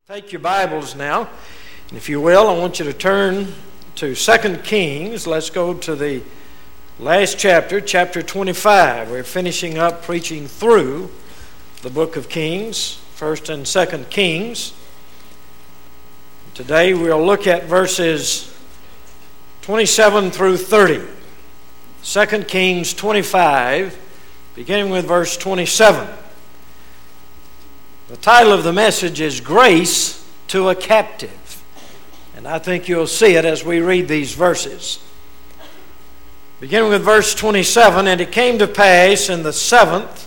Take your Bibles now, and if you will, I want you to turn to 2 Kings. Let's go to the last chapter, chapter 25. We're finishing up preaching through the book of Kings, 1st and 2nd Kings. Today we'll look at verses 27 through 30. 2 Kings 25, beginning with verse 27. The title of the message is Grace to a Captive. And I think you'll see it as we read these verses. Beginning with verse 27, And it came to pass in the 7th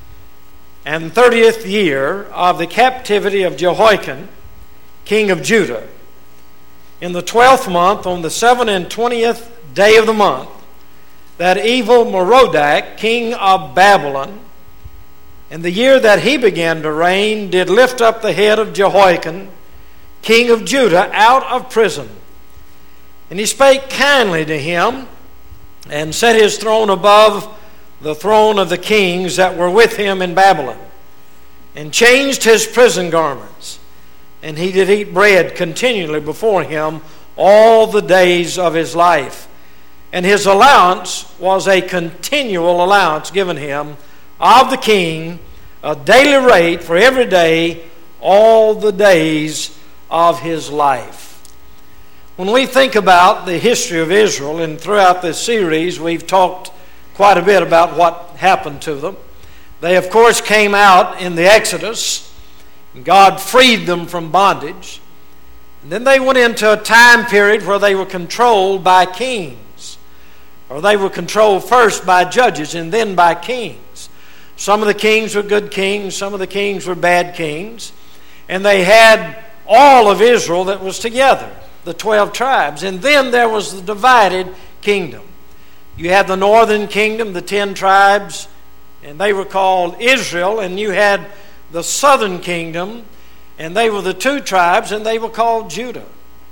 and 30th year of the captivity of Jehoiakim, king of Judah, in the 12th month, on the 7th and 20th day of the month, that evil Merodach, king of Babylon, in the year that he began to reign, did lift up the head of Jehoiakim, king of Judah, out of prison. And he spake kindly to him, and set his throne above the throne of the kings that were with him in Babylon, and changed his prison garments. And he did eat bread continually before him all the days of his life. And his allowance was a continual allowance given him of the king, a daily rate for every day, all the days of his life. When we think about the history of Israel, and throughout this series we've talked quite a bit about what happened to them. They of course came out in the Exodus, and God freed them from bondage. And then they went into a time period where they were controlled by kings, or they were controlled first by judges and then by kings. Some of the kings were good kings, some of the kings were bad kings, and they had all of Israel that was together, the 12 tribes. And then there was the divided kingdom. You had the northern kingdom, the 10 tribes, and they were called Israel, and you had the southern kingdom, and they were the 2 tribes, and they were called Judah.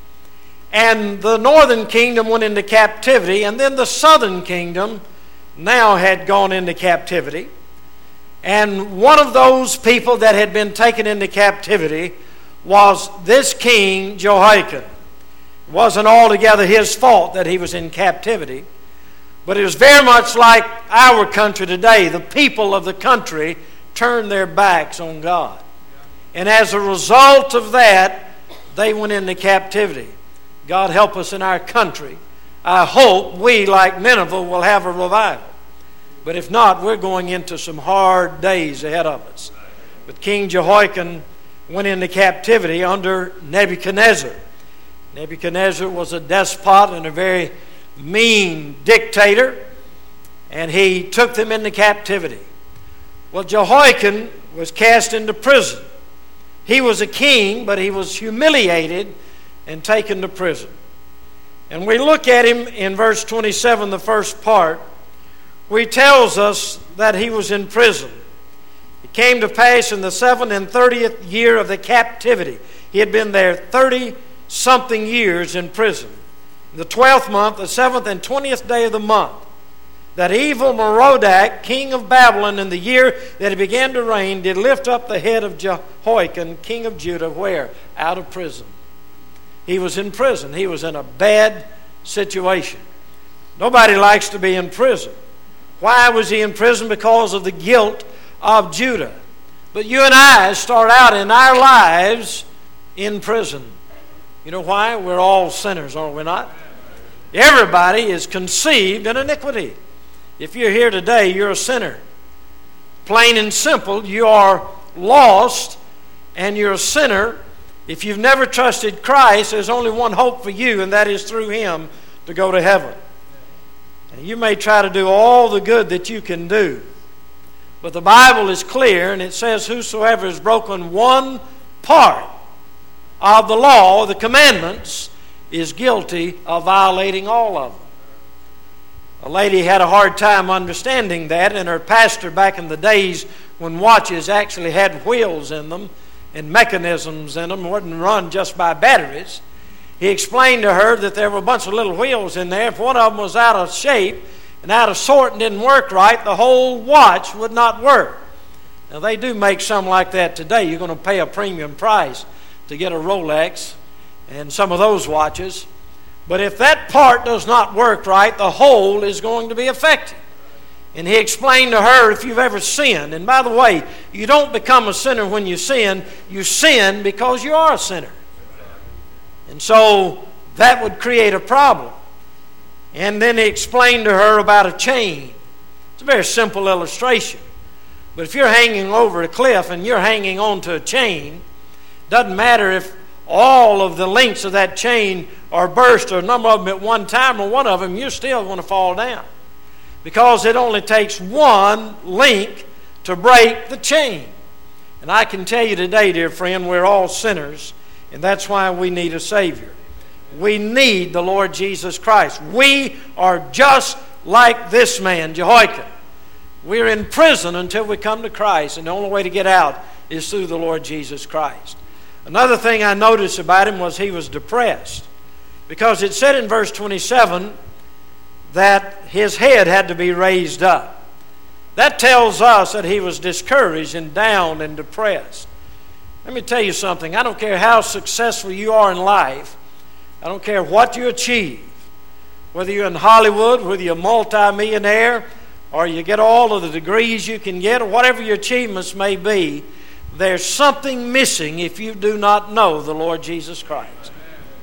And the northern kingdom went into captivity, and then the southern kingdom now had gone into captivity. And one of those people that had been taken into captivity was this king Jehoiakim. It wasn't altogether his fault that he was in captivity, but it was very much like our country today. The people of the country turned their backs on God. And as a result of that, they went into captivity. God help us in our country. I hope we, like Nineveh, will have a revival. But if not, we're going into some hard days ahead of us. But King Jehoiakim went into captivity under Nebuchadnezzar. Nebuchadnezzar was a despot and a very mean dictator, and he took them into captivity. Well, Jehoiakim was cast into prison. He was a king, but he was humiliated and taken to prison. And we look at him in verse 27, the first part, where he tells us that he was in prison. It came to pass in the 7th and 30th year of the captivity. He had been there 30-something years in prison. In the 12th month, the 7th and 20th day of the month, that evil Merodach, king of Babylon, in the year that he began to reign, did lift up the head of Jehoiakim, king of Judah, where? Out of prison. He was in prison. He was in a bad situation. Nobody likes to be in prison. Why was he in prison? Because of the guilt of Judah. But you and I start out in our lives in prison. You know why? We're all sinners, are we not? Everybody is conceived in iniquity. If you're here today, you're a sinner. Plain and simple, you are lost and you're a sinner. If you've never trusted Christ, there's only one hope for you, and that is through Him to go to heaven. And you may try to do all the good that you can do, but the Bible is clear, and it says, whosoever has broken one part of the law, the commandments, is guilty of violating all of them. A lady had a hard time understanding that, and her pastor back in the days when watches actually had wheels in them and mechanisms in them, wouldn't run just by batteries. He explained to her that there were a bunch of little wheels in there. If one of them was out of shape and out of sort and didn't work right, the whole watch would not work. Now, they do make some like that today. You're going to pay a premium price to get a Rolex and some of those watches. But if that part does not work right, the whole is going to be affected. And he explained to her, if you've ever sinned, and by the way, you don't become a sinner when you sin because you are a sinner. And so that would create a problem. And then he explained to her about a chain. It's a very simple illustration. But if you're hanging over a cliff and you're hanging onto a chain, doesn't matter if all of the links of that chain are burst or a number of them at one time or one of them, you're still going to fall down. Because it only takes one link to break the chain. And I can tell you today, dear friend, we're all sinners, and that's why we need a Savior. We need the Lord Jesus Christ. We are just like this man, Jehoiakim. We're in prison until we come to Christ, and the only way to get out is through the Lord Jesus Christ. Another thing I noticed about him was he was depressed, because it said in verse 27 that his head had to be raised up. That tells us that he was discouraged and down and depressed. Let me tell you something. I don't care how successful you are in life. I don't care what you achieve. Whether you're in Hollywood, whether you're a multi-millionaire, or you get all of the degrees you can get, or whatever your achievements may be, there's something missing if you do not know the Lord Jesus Christ.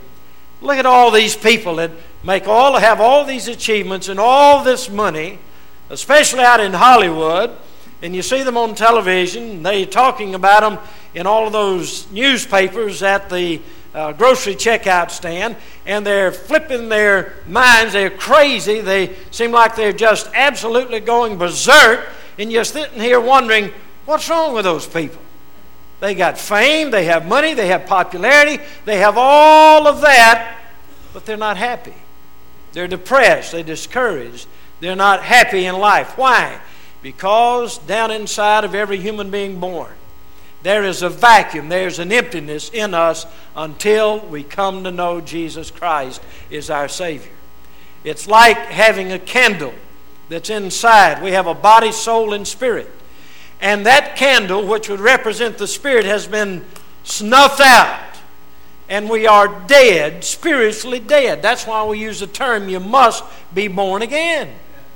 Look at all these people that have all these achievements and all this money, especially out in Hollywood, and you see them on television, they're talking about them in all of those newspapers at the grocery checkout stand, and they're flipping their minds. They're crazy. They seem like they're just absolutely going berserk, and you're sitting here wondering, what's wrong with those people? They got fame, they have money, they have popularity, they have all of that, but they're not happy. They're depressed, they're discouraged, they're not happy in life. Why? Because down inside of every human being born, there is a vacuum, there's an emptiness in us until we come to know Jesus Christ is our Savior. It's like having a candle that's inside. We have a body, soul, and spirit. And that candle, which would represent the spirit, has been snuffed out. And we are dead, spiritually dead. That's why we use the term, you must be born again.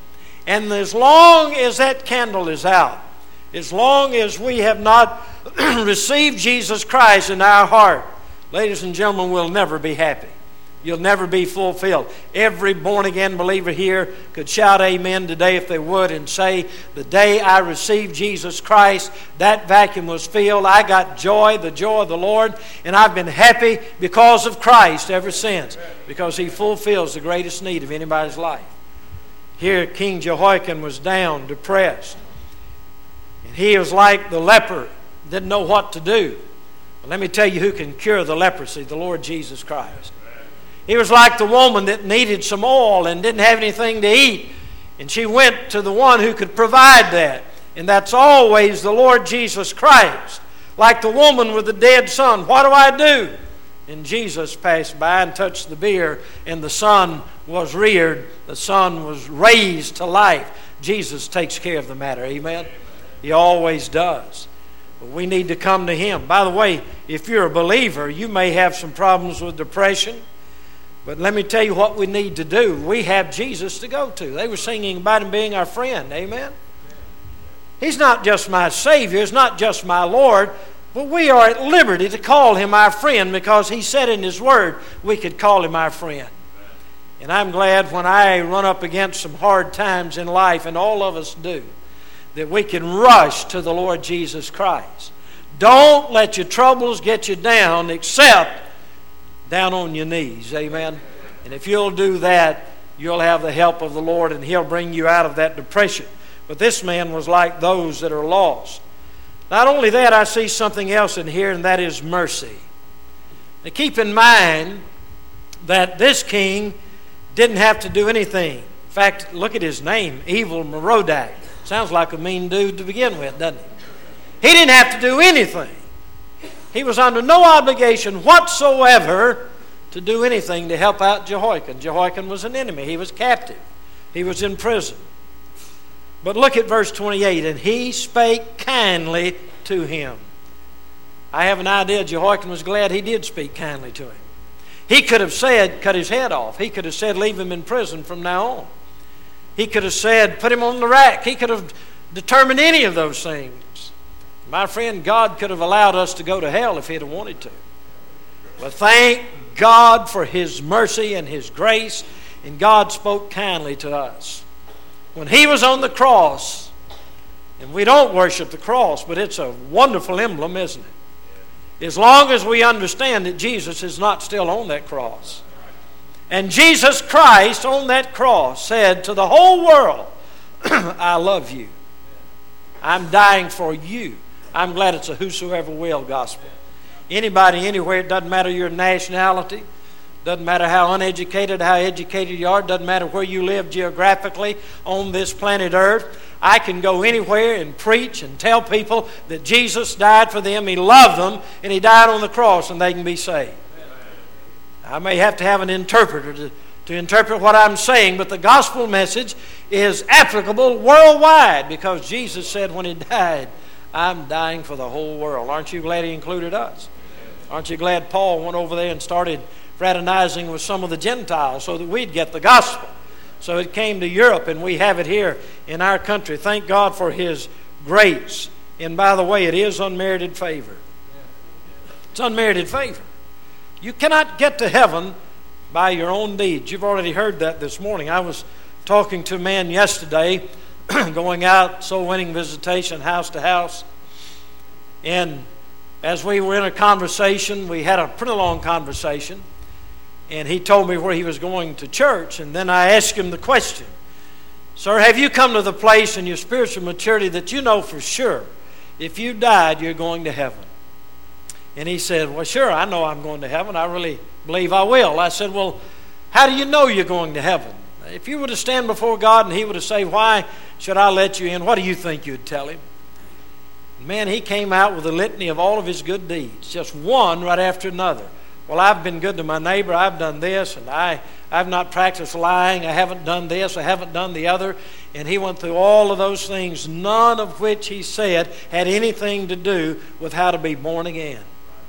And as long as that candle is out, as long as we have not received Jesus Christ in our heart, ladies and gentlemen, we'll never be happy. You'll never be fulfilled. Every born-again believer here could shout amen today if they would and say, the day I received Jesus Christ, that vacuum was filled. I got joy, the joy of the Lord, and I've been happy because of Christ ever since, because He fulfills the greatest need of anybody's life. Here, King Jehoiakim was down, depressed. And he was like the leper, didn't know what to do. But let me tell you who can cure the leprosy, the Lord Jesus Christ. He was like the woman that needed some oil and didn't have anything to eat. And she went to the one who could provide that. And that's always the Lord Jesus Christ. Like the woman with the dead son. What do I do? And Jesus passed by and touched the bier, and the son was reared. The son was raised to life. Jesus takes care of the matter. Amen? He always does. But we need to come to Him. By the way, if you're a believer, you may have some problems with depression. But let me tell you what we need to do. We have Jesus to go to. They were singing about Him being our friend. Amen? He's not just my Savior. He's not just my Lord. But we are at liberty to call Him our friend because He said in His Word we could call Him our friend. And I'm glad when I run up against some hard times in life, and all of us do, that we can rush to the Lord Jesus Christ. Don't let your troubles get you down except down on your knees. Amen? And if you'll do that, you'll have the help of the Lord, and He'll bring you out of that depression. But this man was like those that are lost. Not only that, I see something else in here, and that is mercy. Now keep in mind that this king didn't have to do anything. In fact, look at his name, Evil Merodach. Sounds like a mean dude to begin with, doesn't he? He didn't have to do anything. He was under no obligation whatsoever to do anything to help out Jehoiakim. Jehoiakim was an enemy. He was captive. He was in prison. But look at verse 28. And he spake kindly to him. I have an idea Jehoiakim was glad he did speak kindly to him. He could have said, cut his head off. He could have said, leave him in prison from now on. He could have said, put him on the rack. He could have determined any of those things. My friend, God could have allowed us to go to hell if He'd have wanted to. But thank God for His mercy and His grace, and God spoke kindly to us. When He was on the cross, and we don't worship the cross, but it's a wonderful emblem, isn't it? As long as we understand that Jesus is not still on that cross. And Jesus Christ on that cross said to the whole world, I love you. I'm dying for you. I'm glad it's a whosoever will gospel. Anybody, anywhere, it doesn't matter your nationality, doesn't matter how uneducated, how educated you are, doesn't matter where you live geographically on this planet Earth. I can go anywhere and preach and tell people that Jesus died for them, He loved them, and He died on the cross, and they can be saved. I may have to have an interpreter to interpret what I'm saying, but the gospel message is applicable worldwide because Jesus said when He died, I'm dying for the whole world. Aren't you glad He included us? Aren't you glad Paul went over there and started fraternizing with some of the Gentiles so that we'd get the gospel? So it came to Europe, and we have it here in our country. Thank God for His grace. And by the way, it is unmerited favor. It's unmerited favor. You cannot get to heaven by your own deeds. You've already heard that this morning. I was talking to a man yesterday, going out, soul-winning visitation, house to house. And as we were in a conversation, we had a pretty long conversation. And he told me where he was going to church. And then I asked him the question, Sir, have you come to the place in your spiritual maturity that you know for sure if you died, you're going to heaven? And he said, well, sure, I know I'm going to heaven. I really believe I will. I said, well, how do you know you're going to heaven? If you were to stand before God and He were to say, why should I let you in? What do you think you'd tell Him? Man, he came out with a litany of all of his good deeds, just one right after another. Well, I've been good to my neighbor. I've done this, and I've not practiced lying. I haven't done this. I haven't done the other. And he went through all of those things, none of which he said had anything to do with how to be born again.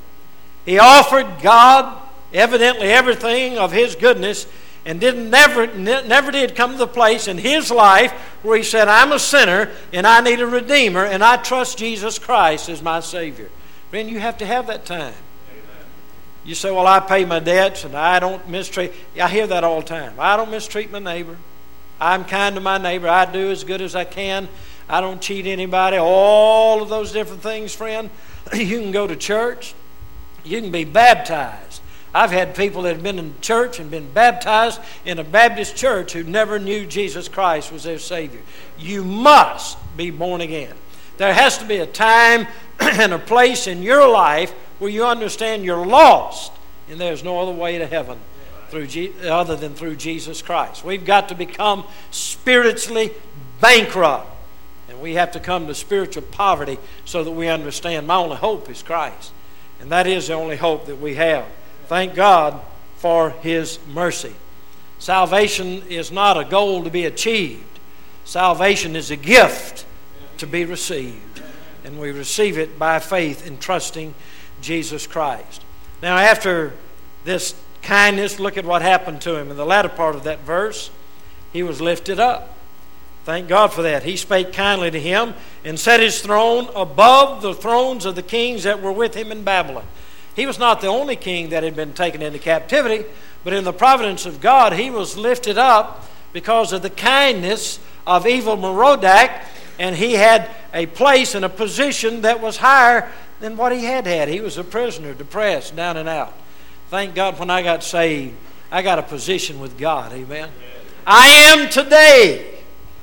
He offered God evidently everything of His goodness, and never did come to the place in his life where he said, I'm a sinner and I need a Redeemer and I trust Jesus Christ as my Savior. Friend, you have to have that time. Amen. You say, well, I pay my debts and I don't mistreat. I hear that all the time. I don't mistreat my neighbor. I'm kind to my neighbor. I do as good as I can. I don't cheat anybody. All of those different things, friend. You can go to church. You can be baptized. I've had people that have been in church and been baptized in a Baptist church who never knew Jesus Christ was their Savior. You must be born again. There has to be a time and a place in your life where you understand you're lost and there's no other way to heaven other than through Jesus Christ. We've got to become spiritually bankrupt, and we have to come to spiritual poverty so that we understand my only hope is Christ, and that is the only hope that we have. Thank God for His mercy. Salvation is not a goal to be achieved. Salvation is a gift to be received. And we receive it by faith in trusting Jesus Christ. Now, after this kindness, look at what happened to him. In the latter part of that verse, he was lifted up. Thank God for that. He spake kindly to him and set his throne above the thrones of the kings that were with him in Babylon. He was not the only king that had been taken into captivity, but in the providence of God, he was lifted up because of the kindness of Evil-Merodach, and he had a place and a position that was higher than what he had had. He was a prisoner, depressed, down and out. Thank God when I got saved, I got a position with God. Amen. I am today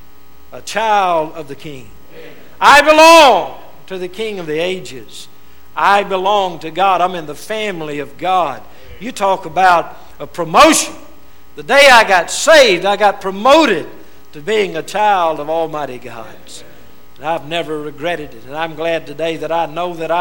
a child of the King. I belong to the King of the ages. I belong to God. I'm in the family of God. You talk about a promotion. The day I got saved, I got promoted to being a child of Almighty God. And I've never regretted it. And I'm glad today that I know that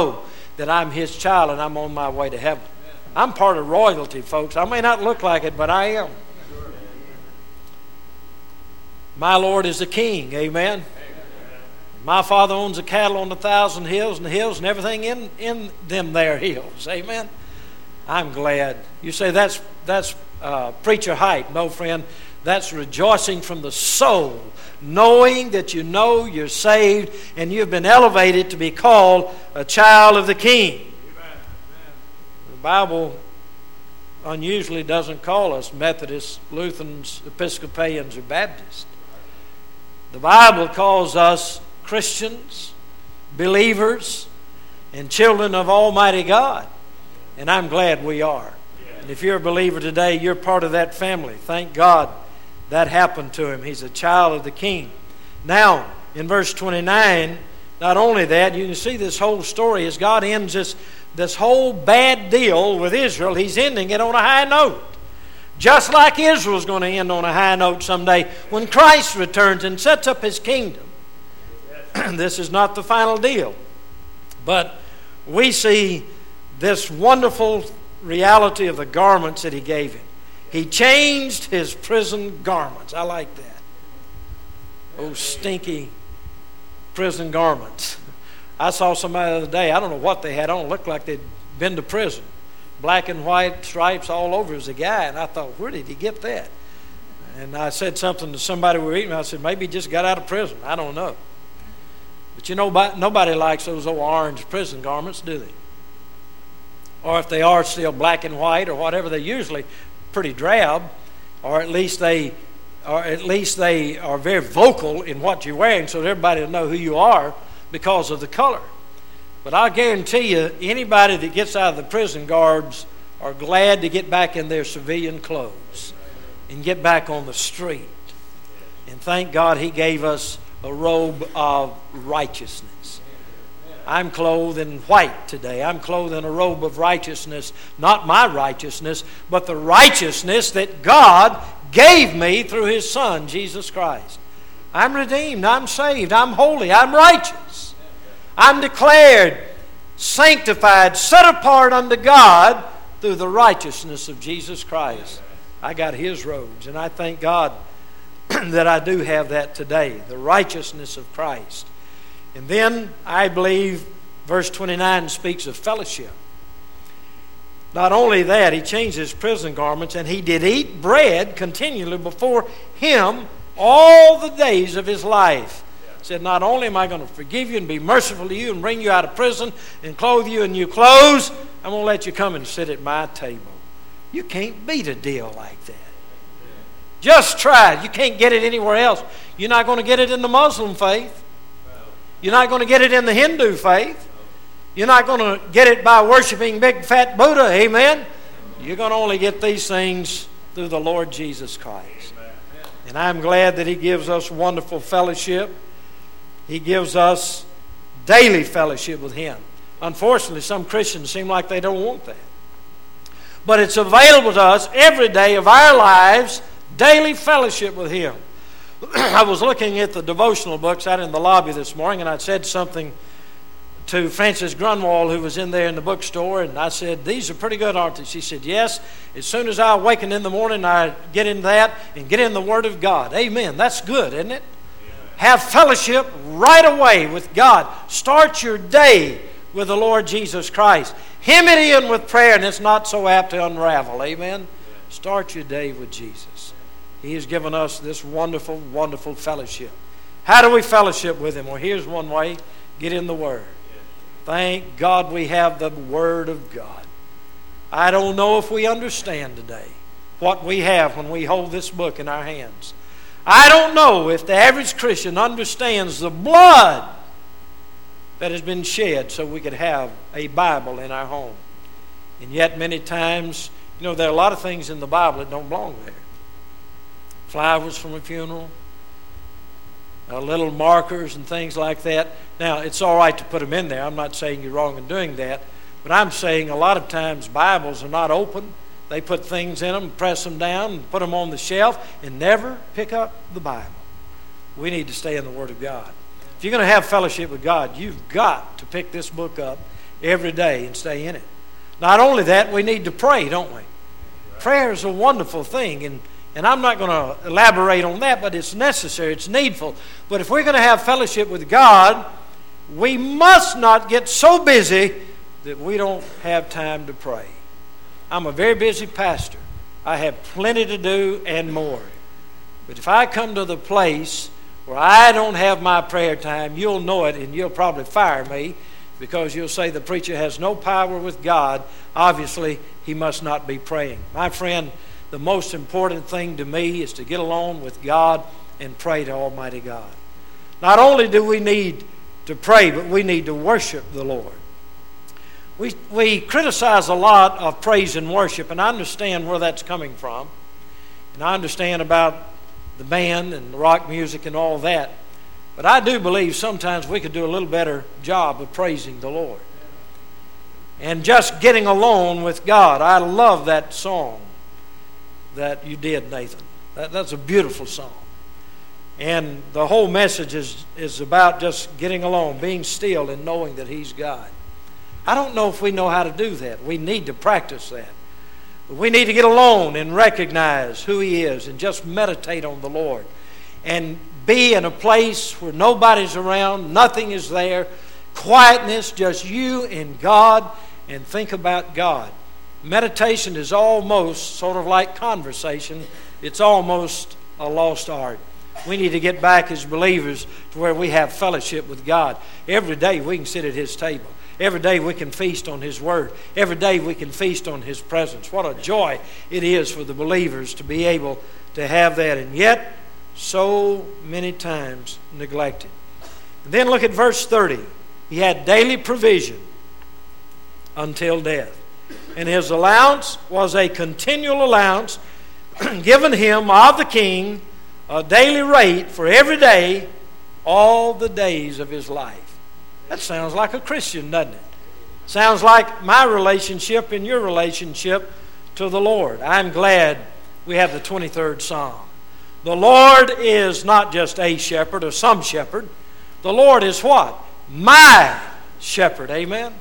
I'm His child and I'm on my way to heaven. I'm part of royalty, folks. I may not look like it, but I am. My Lord is the King. Amen. My Father owns the cattle on 1,000 hills and everything in them there hills. Amen? I'm glad. You say that's preacher hype. No, friend. That's rejoicing from the soul, knowing that you know you're saved and you've been elevated to be called a child of the King. Amen. The Bible unusually doesn't call us Methodists, Lutherans, Episcopalians, or Baptists. The Bible calls us Christians, believers, and children of Almighty God. And I'm glad we are. And if you're a believer today, you're part of that family. Thank God that happened to him. He's a child of the King. Now, in verse 29, not only that, you can see this whole story as God ends this whole bad deal with Israel. He's ending it on a high note. Just like Israel's going to end on a high note someday when Christ returns and sets up His kingdom. This is not the final deal. But we see this wonderful reality of the garments that He gave him. He changed his prison garments. I like that. Those stinky prison garments. I saw somebody the other day, I don't know what they had on, looked like they'd been to prison. Black and white stripes all over as a guy, and I thought, where did he get that? And I said something to somebody we were eating, I said, maybe he just got out of prison. I don't know. But you know, nobody likes those old orange prison garments, do they? Or if they are still black and white or whatever, they're usually pretty drab, or at least they are very vocal in what you're wearing so that everybody will know who you are because of the color. But I guarantee you, anybody that gets out of the prison guards are glad to get back in their civilian clothes and get back on the street. And thank God He gave us a robe of righteousness. I'm clothed in white today. I'm clothed in a robe of righteousness. Not my righteousness, but the righteousness that God gave me through His Son, Jesus Christ. I'm redeemed. I'm saved. I'm holy. I'm righteous. I'm declared sanctified, set apart unto God through the righteousness of Jesus Christ. I got His robes, and I thank God that I do have that today, the righteousness of Christ. And then I believe verse 29 speaks of fellowship. Not only that, He changed His prison garments, and He did eat bread continually before Him all the days of His life. He said, not only am I going to forgive you and be merciful to you and bring you out of prison and clothe you in new clothes, I'm going to let you come and sit at my table. You can't beat a deal like that. Just try it. You can't get it anywhere else. You're not going to get it in the Muslim faith. You're not going to get it in the Hindu faith. You're not going to get it by worshiping big fat Buddha. Amen? You're going to only get these things through the Lord Jesus Christ. And I'm glad that He gives us wonderful fellowship. He gives us daily fellowship with Him. Unfortunately, some Christians seem like they don't want that. But it's available to us every day of our lives, daily fellowship with Him. I was looking at the devotional books out in the lobby this morning, and I said something to Frances Grunwald, who was in there in the bookstore, and I said, these are pretty good, aren't they? She said, yes. As soon as I awaken in the morning, I get in that and get in the Word of God. Amen. That's good, isn't it? Have fellowship right away with God. Start your day with the Lord Jesus Christ. Hem it in with prayer, and it's not so apt to unravel. Amen. Start your day with Jesus. He has given us this wonderful, wonderful fellowship. How do we fellowship with Him? Well, here's one way. Get in the Word. Thank God we have the Word of God. I don't know if we understand today what we have when we hold this book in our hands. I don't know if the average Christian understands the blood that has been shed so we could have a Bible in our home. And yet many times, there are a lot of things in the Bible that don't belong there. Flowers from a funeral, little markers and things like that. Now, it's all right to put them in there. I'm not saying you're wrong in doing that. But I'm saying a lot of times Bibles are not open. They put things in them, press them down, and put them on the shelf, and never pick up the Bible. We need to stay in the Word of God. If you're going to have fellowship with God, you've got to pick this book up every day and stay in it. Not only that, we need to pray, don't we? Prayer is a wonderful thing, and And I'm not going to elaborate on that, but it's necessary, it's needful. But if we're going to have fellowship with God, we must not get so busy that we don't have time to pray. I'm a very busy pastor. I have plenty to do and more. But if I come to the place where I don't have my prayer time, you'll know it, and you'll probably fire me, because you'll say the preacher has no power with God. Obviously, he must not be praying. My friend, the most important thing to me is to get alone with God and pray to Almighty God. Not only do we need to pray, but we need to worship the Lord. We criticize a lot of praise and worship, and I understand where that's coming from. And I understand about the band and the rock music and all that. But I do believe sometimes we could do a little better job of praising the Lord. And just getting alone with God. I love that song that you did, Nathan. That's a beautiful song. And the whole message is about just getting alone, being still and knowing that He's God. I don't know if we know how to do that. We need to practice that. But we need to get alone and recognize who He is and just meditate on the Lord. And be in a place where nobody's around, nothing is there, quietness, just you and God, and think about God. Meditation is almost sort of like conversation. It's almost a lost art. We need to get back as believers to where we have fellowship with God. Every day we can sit at His table. Every day we can feast on His Word. Every day we can feast on His presence. What a joy it is for the believers to be able to have that, and yet so many times neglected. And then look at verse 30. He had daily provision until death. And his allowance was a continual allowance given him of the king, a daily rate for every day, all the days of his life. That sounds like a Christian, doesn't it? Sounds like my relationship and your relationship to the Lord. I'm glad we have the 23rd Psalm. The Lord is not just a shepherd or some shepherd. The Lord is what? My shepherd. Amen?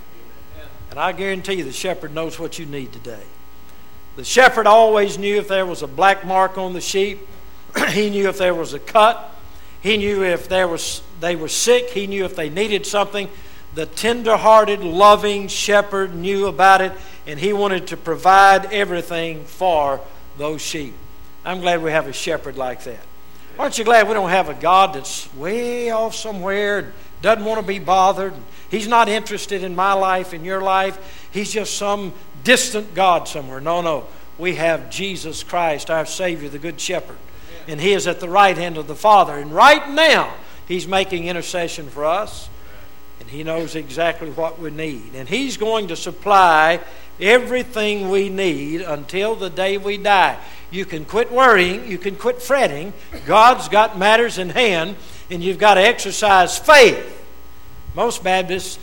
And I guarantee you the shepherd knows what you need today. The shepherd always knew if there was a black mark on the sheep. He knew if there was a cut. He knew if they were sick. He knew if they needed something. The tender-hearted, loving shepherd knew about it, and he wanted to provide everything for those sheep. I'm glad we have a shepherd like that. Aren't you glad we don't have a God that's way off somewhere and doesn't want to be bothered? He's not interested in my life, in your life. He's just some distant God somewhere. No. We have Jesus Christ, our Savior, the Good Shepherd. And He is at the right hand of the Father. And right now, He's making intercession for us. And He knows exactly what we need. And He's going to supply everything we need until the day we die. You can quit worrying. You can quit fretting. God's got matters in hand. And you've got to exercise faith. Most Baptists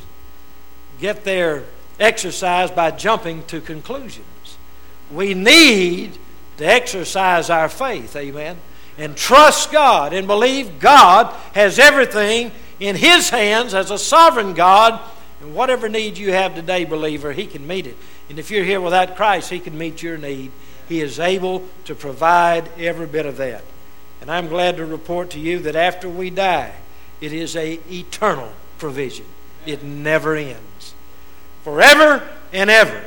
get their exercise by jumping to conclusions. We need to exercise our faith, amen, and trust God and believe God has everything in His hands as a sovereign God, and whatever need you have today, believer, He can meet it. And if you're here without Christ, He can meet your need. He is able to provide every bit of that. And I'm glad to report to you that after we die, it is an eternal provision. It never ends. Forever and ever.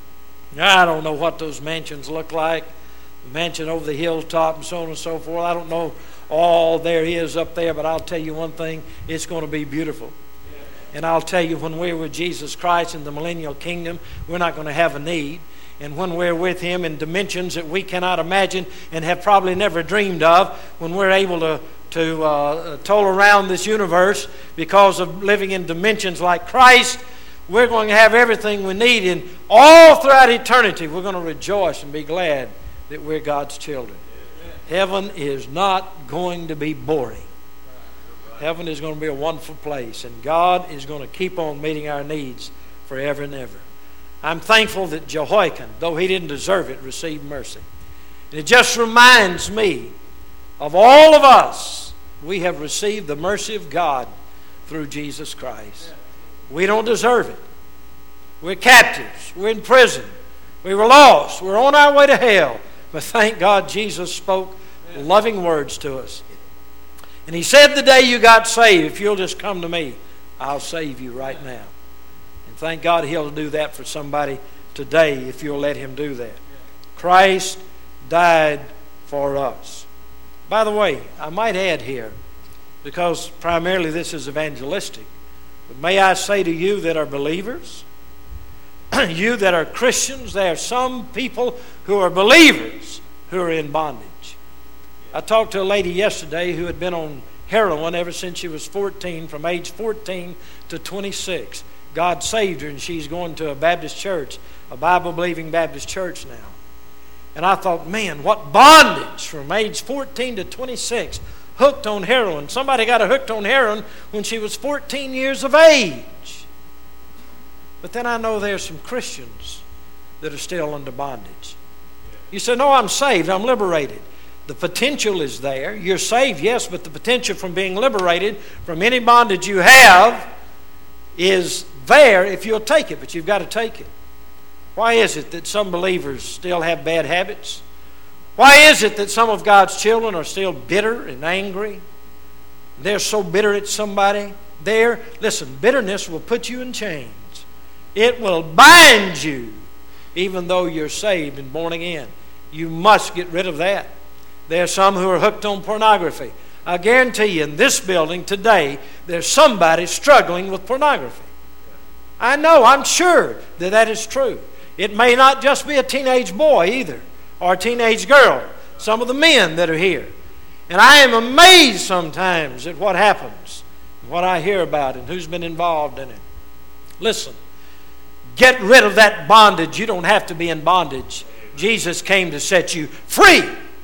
I don't know what those mansions look like. The mansion over the hilltop and so on and so forth. I don't know all there is up there, but I'll tell you one thing. It's going to be beautiful. And I'll tell you, when we're with Jesus Christ in the millennial kingdom, we're not going to have a need. And when we're with Him in dimensions that we cannot imagine and have probably never dreamed of, when we're able to toll around this universe because of living in dimensions like Christ, we're going to have everything we need. And all throughout eternity, we're going to rejoice and be glad that we're God's children. Heaven is not going to be boring. Heaven is going to be a wonderful place. And God is going to keep on meeting our needs forever and ever. I'm thankful that Jehoiakim, though he didn't deserve it, received mercy. And it just reminds me of all of us. We have received the mercy of God through Jesus Christ. We don't deserve it. We're captives. We're in prison. We were lost. We're on our way to hell. But thank God Jesus spoke loving words to us. And He said the day you got saved, if you'll just come to me, I'll save you right now. And thank God He'll do that for somebody today if you'll let Him do that. Christ died for us. By the way, I might add here, because primarily this is evangelistic, but may I say to you that are believers, you that are Christians, there are some people who are believers who are in bondage. I talked to a lady yesterday who had been on heroin ever since she was 14, from age 14 to 26. God saved her, and she's going to a Baptist church, a Bible-believing Baptist church now. And I thought, man, what bondage from age 14 to 26, hooked on heroin. Somebody got her hooked on heroin when she was 14 years of age. But then I know there's some Christians that are still under bondage. You say, no, I'm saved, I'm liberated. The potential is there. You're saved, yes, but the potential from being liberated from any bondage you have is there if you'll take it, but you've got to take it. Why is it that some believers still have bad habits? Why is it that some of God's children are still bitter and angry? They're so bitter at somebody. Listen, bitterness will put you in chains. It will bind you even though you're saved and born again. You must get rid of that. There are some who are hooked on pornography. I guarantee you in this building today, there's somebody struggling with pornography. I know, I'm sure that is true. It may not just be a teenage boy either, or a teenage girl. Some of the men that are here. And I am amazed sometimes at what happens, what I hear about, and who's been involved in it. Listen, get rid of that bondage. You don't have to be in bondage. Jesus came to set you free.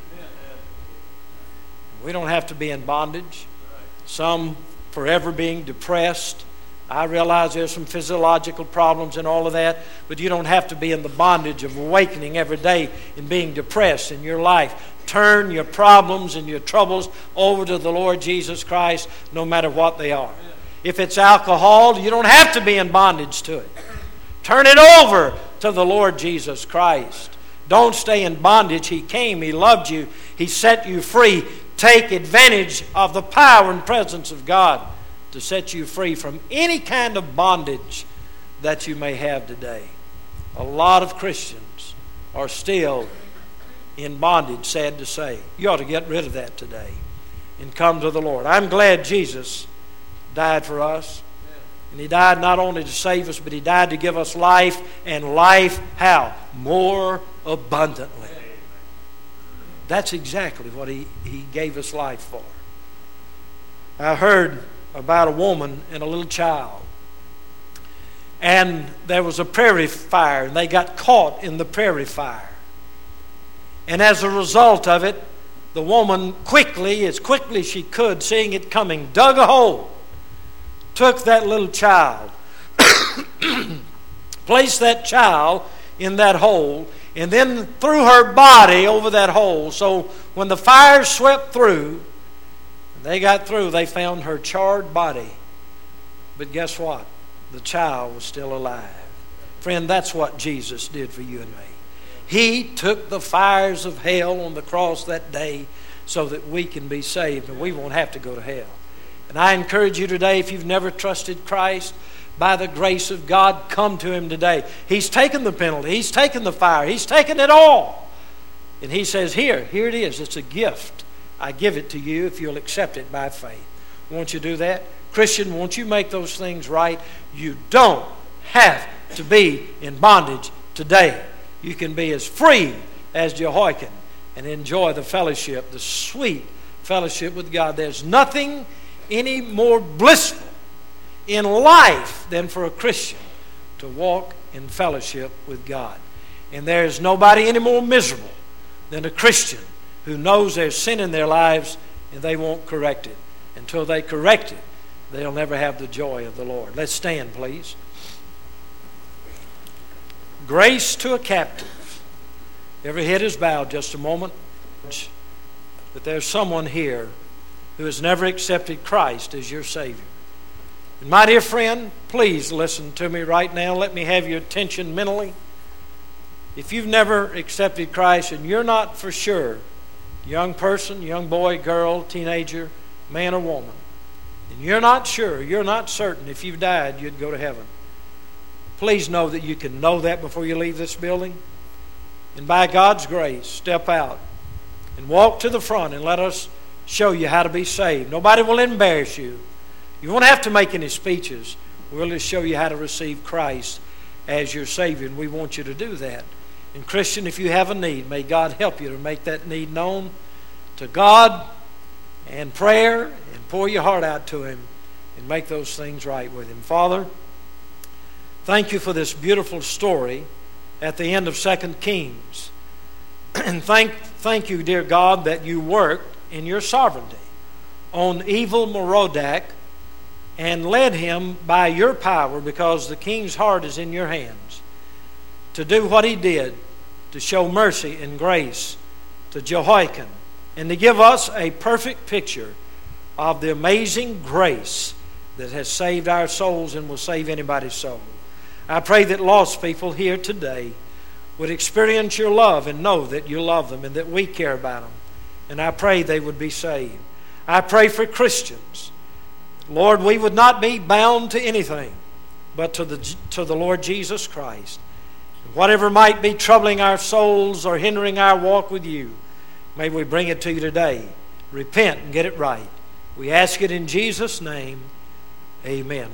We don't have to be in bondage. Some forever being depressed. I realize there's some physiological problems and all of that, but you don't have to be in the bondage of awakening every day and being depressed in your life. Turn your problems and your troubles over to the Lord Jesus Christ, no matter what they are. If it's alcohol, you don't have to be in bondage to it. Turn it over to the Lord Jesus Christ. Don't stay in bondage. He came, He loved you, He set you free. Take advantage of the power and presence of God to set you free from any kind of bondage that you may have today. A lot of Christians are still in bondage, sad to say. You ought to get rid of that today and come to the Lord. I'm glad Jesus died for us. And He died not only to save us, but He died to give us life, and life how? More abundantly. That's exactly what He gave us life for. I heard about a woman and a little child. And there was a prairie fire, and they got caught in the prairie fire. And as a result of it, the woman as quickly as she could, seeing it coming, dug a hole, took that little child, placed that child in that hole, and then threw her body over that hole. So when the fire swept through, they got through, they found her charred body. But guess what? The child was still alive. Friend, that's what Jesus did for you and me. He took the fires of hell on the cross that day so that we can be saved and we won't have to go to hell. And I encourage you today, if you've never trusted Christ, by the grace of God, come to Him today. He's taken the penalty. He's taken the fire. He's taken it all. And He says, here it is. It's a gift. I give it to you if you'll accept it by faith. Won't you do that? Christian, won't you make those things right? You don't have to be in bondage today. You can be as free as Jehoiakim and enjoy the fellowship, the sweet fellowship with God. There's nothing any more blissful in life than for a Christian to walk in fellowship with God. And there's nobody any more miserable than a Christian who knows there's sin in their lives and they won't correct it. Until they correct it, they'll never have the joy of the Lord. Let's stand, please. Grace to a captive. Every head is bowed just a moment. That there's someone here who has never accepted Christ as your Savior. And my dear friend, please listen to me right now. Let me have your attention mentally. If you've never accepted Christ and you're not for sure, young person, young boy, girl, teenager, man or woman, and you're not sure, you're not certain if you've died you'd go to heaven, please know that you can know that before you leave this building. And by God's grace, step out and walk to the front and let us show you how to be saved. Nobody will embarrass you. You won't have to make any speeches. We'll just show you how to receive Christ as your Savior, and we want you to do that. And Christian, if you have a need, may God help you to make that need known to God and prayer, and pour your heart out to Him and make those things right with Him. Father, thank you for this beautiful story at the end of 2 Kings. And thank you, dear God, that you worked in your sovereignty on evil Merodach and led him by your power, because the king's heart is in your hands, to do what he did, to show mercy and grace to Jehoiakim, and to give us a perfect picture of the amazing grace that has saved our souls and will save anybody's soul. I pray that lost people here today would experience your love and know that you love them and that we care about them. And I pray they would be saved. I pray for Christians. Lord, we would not be bound to anything but to the Lord Jesus Christ. Whatever might be troubling our souls or hindering our walk with you, may we bring it to you today. Repent and get it right. We ask it in Jesus' name. Amen.